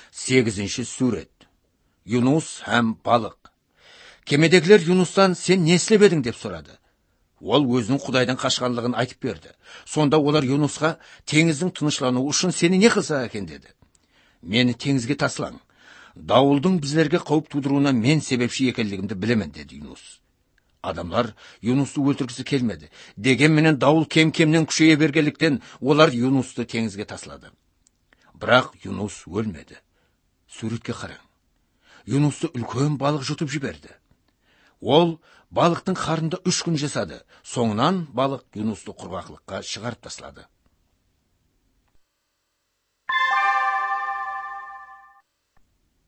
8-ші сурет. Юнус һәм балық. Кемедегілер Юнустан сен не істеп едің деп сұрады. Ол өзінің Құдайдан қашқанлығын айтып берді. Сонда олар Юнусқа теңіздің тынышлануы үшін сені не қылса екен деді. Мені теңізге таслаң. Дауылдың біздерге қауіп тудыруына мен себепші екенлігімді білемін деді Юнус. Адамлар Юнусты өлтіргісі келмеді. Дегенменен дауыл кем-кемнен күшейе бергендіктен олар Юнусты теңізге таслады. Бірақ Юнус өлмеді. Суретке қараң. Юнусты үлкен балық жұтып жіберді. Ол балықтың қарында 3 күн жасады. Соңынан балық Юнусты құрғақлыққа шығарып таслады.